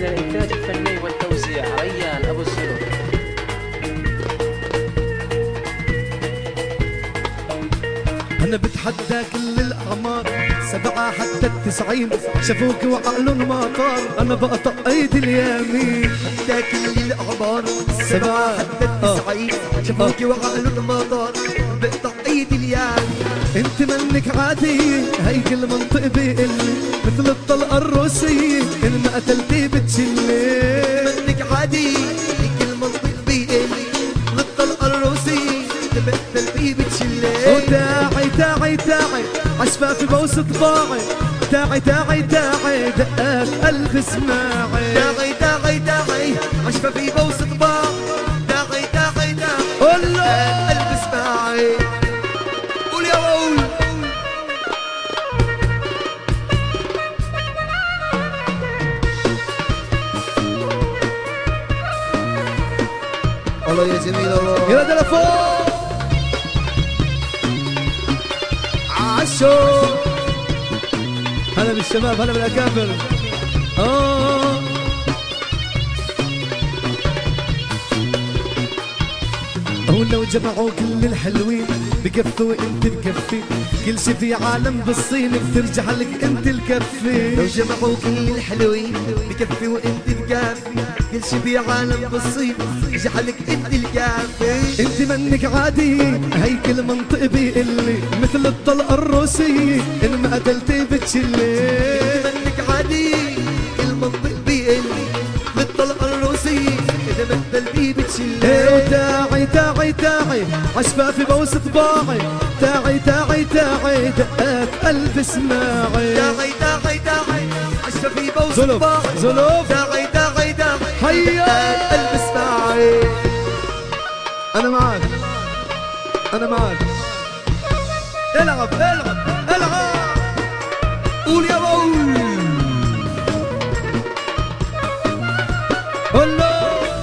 من الإنتاج الفني والتوزيع ريان أبو السلوك. أنا بتحدى كل الأعمار 7 حتى 90 شافوك وعقلهم ما طار. أنا بقطع أيدي اليمين حتى كل الأعمار 7 حتى 90 شافوك وعقلهم ما طار. بقطع أيدي اليمين. انت منك عادية هي كل منطق بيقلي مثل الطلقة الروسية إن ما قتلتي بتشلي. منك عادية هي كل منطق بيقلي مثل الطلقة الروسية إن ما قتلتي بتشلي. وداعي داعي داعي عشفافي بوس طباعي. داعي داعي داعي دقات قلب اسماعي. داعي داعي داعي عشفافي بوس طباعي. داعي داعي داعي الله قلب اسماعي. قول يا قول. الله يا جميل الله يا دلفون عاشو. هلا بالشباب هلا بالاكابر. هو لو جمعوا كل الحلوين بكفوا انت بكفي. كل شي في عالم بالصين بترجع لك انت الكفي. لو جمعوا كل الحلوين بكفي وانت بكافي. كل شي في عالم بالصين يجعلك انت الكافي. انت منك عادي هي كل منطق بيقلي مثل الطلقة الروسية ان ما قتلتي بتشلي. انت منك عادي كل منطق بيقلي مثل الطلقة الروسية اذا ما قتلتي بتشلي. وداعي داعي داعي عشفافي بوس طباعي. داعي داعي داعي دقات قلب اسماعي. داعي داعي داعي عشفافي بوس زلف طباعي. زلف داعي داعي داعي هيا قلب اسماعي. انا معاك انا معاك. العب العب العب. قول يا قول. الله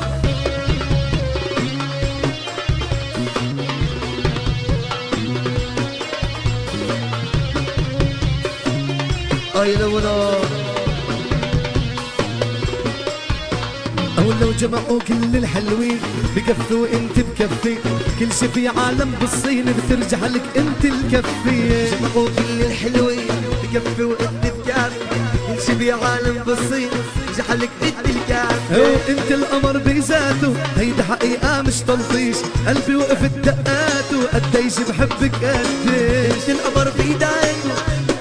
اي لونا. أو لو جمعوا كل الحلوين بكفوا انت بكفي. كل شي في عالم بالصين بترجع لك انت الكفي. جمعوا كل الحلوين بكفي وانت بكافي. كل شي في عالم بالصين يجعلك انت الكافي. انت القمر بذاته هيدا حقيقة مش تلطيش. قلبي وقف الدقاته قديش بحبك قديش. انت القمر بيدايته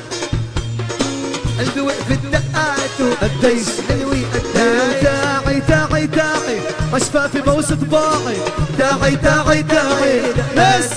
قلبي وقف الدقاته قديش حلوي قديش. داعي داعي داعي عشفافي بوس طباعي. داعي داعي داعي بس